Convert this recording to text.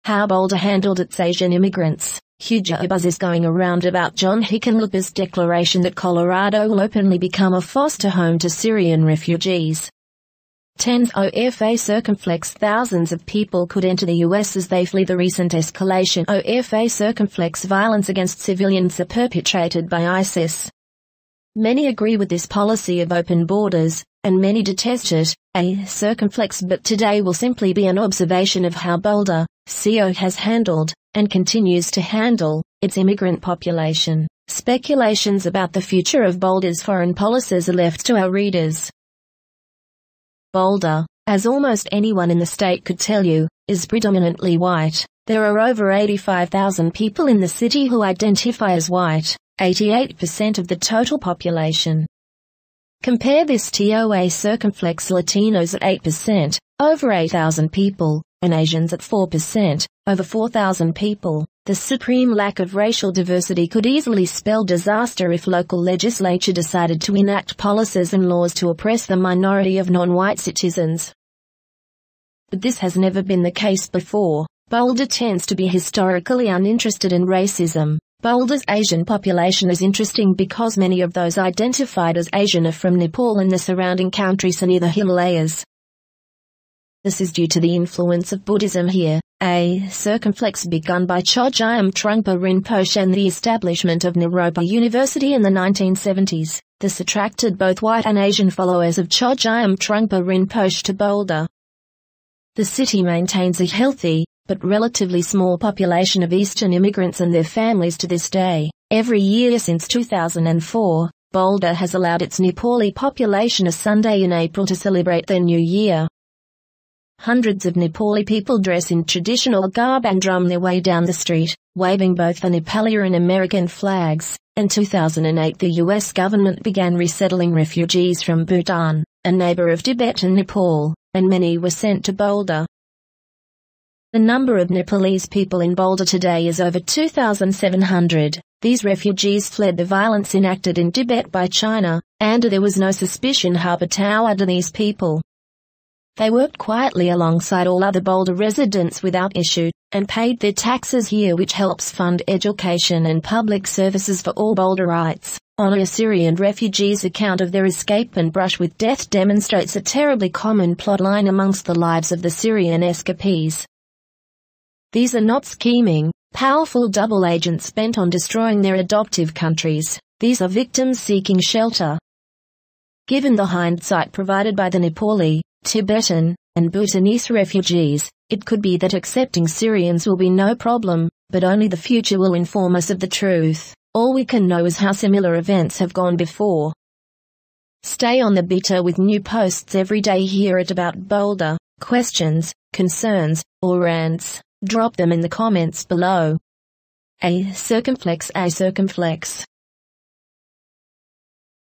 How Boulder handled its Asian immigrants. Huge buzz is going around about John Hickenlooper's declaration that Colorado will openly become a foster home to Syrian refugees. 10th OFA circumflex. Thousands of people could enter the U.S. as they flee the recent escalation. OFA circumflex. Violence against civilians are perpetrated by ISIS. Many agree with this policy of open borders, and many detest it, a circumflex. But today will simply be an observation of how Boulder, CO has handled, and continues to handle, its immigrant population. Speculations about the future of Boulder's foreign policies are left to our readers. Boulder, as almost anyone in the state could tell you, is predominantly white. There are over 85,000 people in the city who identify as white, 88% of the total population. Compare this to OA circumflex. Latinos at 8%, over 8,000 people, and Asians at 4%, over 4,000 people. The supreme lack of racial diversity could easily spell disaster if local legislature decided to enact policies and laws to oppress the minority of non-white citizens. But this has never been the case before. Boulder tends to be historically uninterested in racism. Boulder's Asian population is interesting because many of those identified as Asian are from Nepal and the surrounding countries and near the Himalayas. This is due to the influence of Buddhism here, a circumflex begun by Chogyam Trungpa Rinpoche and the establishment of Naropa University in the 1970s. This attracted both white and Asian followers of Chogyam Trungpa Rinpoche to Boulder. The city maintains a healthy, but relatively small population of Eastern immigrants and their families to this day. Every year since 2004, Boulder has allowed its Nepali population a Sunday in April to celebrate their New Year. Hundreds of Nepali people dress in traditional garb and drum their way down the street, waving both the Nepali and American flags. In 2008, the U.S. government began resettling refugees from Bhutan, a neighbor of Tibet and Nepal, and many were sent to Boulder. The number of Nepalese people in Boulder today is over 2,700. These refugees fled the violence enacted in Tibet by China, and there was no suspicion harbored toward these people. They worked quietly alongside all other Boulder residents without issue, and paid their taxes here, which helps fund education and public services for all Boulderites. A Syrian refugees' account of their escape and brush with death demonstrates a terribly common plotline amongst the lives of the Syrian escapees. These are not scheming, powerful double agents bent on destroying their adoptive countries. These are victims seeking shelter. Given the hindsight provided by the Nepali, Tibetan, and Bhutanese refugees, it could be that accepting Syrians will be no problem, but only the future will inform us of the truth. All we can know is how similar events have gone before. Stay on the beta with new posts every day here at About Boulder. Questions, concerns, or rants, drop them in the comments below. A circumflex.